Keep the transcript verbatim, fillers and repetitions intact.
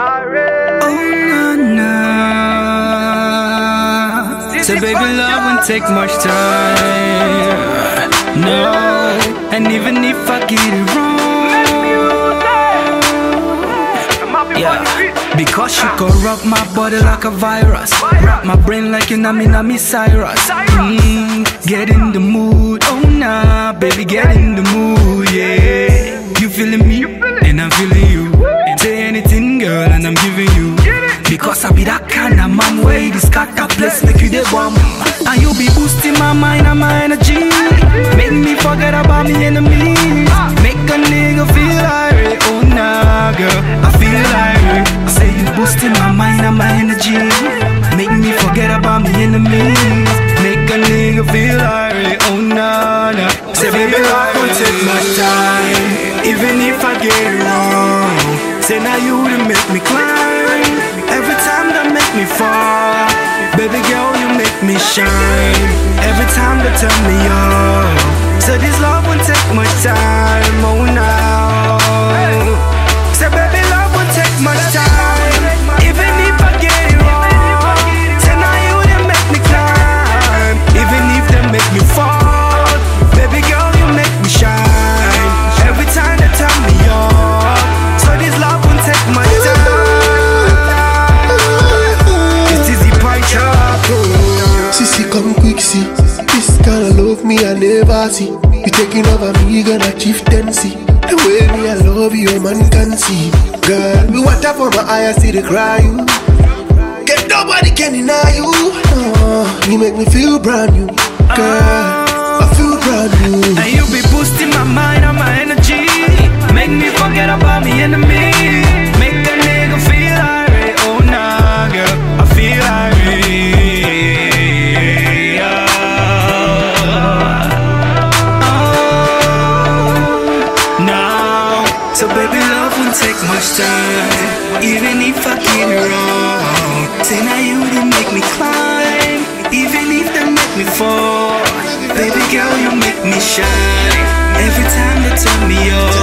Oh na na. So baby, love won't take much time. No, and even if I get it wrong, yeah, because you corrupt my body like a virus, wrap my brain like you Nami Nami Cyrus. Mm, get in the mood, oh nah, baby, get in the mood, yeah. You feeling me, and I'm feeling you. Say anything, girl, and I'm giving you. Because I be that kind of man way this cat that place make you the bomb. And you be boosting my mind and my energy, make me forget about me enemies, make a nigga feel like, oh nah, girl, I feel like. I say you boosting my mind and my energy, make me forget about me enemies, make a nigga feel like, oh nah, nah. Say baby, life won't take much time, even if I get it wrong. Say now you to make me climb, every time that make me fall. Baby girl, you make me shine, every time they turn me on. So this love won't take much time, oh now. Say baby, love won't take much time, even if I get it wrong. Say now you to make me climb, even if they make me fall. Baby girl, you make me shine, every time they turn me on. So this love won't take much time. Sissy, come quick, see. This kind of love me, I never see. You taking over me, gonna chieftaincy. The way me, I love you, man can see. Girl, me want up for my eye, I see the crying. Get nobody can deny you. Oh, you make me feel brand new. Girl, I feel brand new. And you be boosting my mind and my energy, make me forget about me enemy, make a nigga feel like, oh nah, girl, I feel like me. So baby, love won't take much time, even if I get it wrong. Say now you to make me climb, even if they make me fall. Baby girl, you make me shine, every time they turn me on.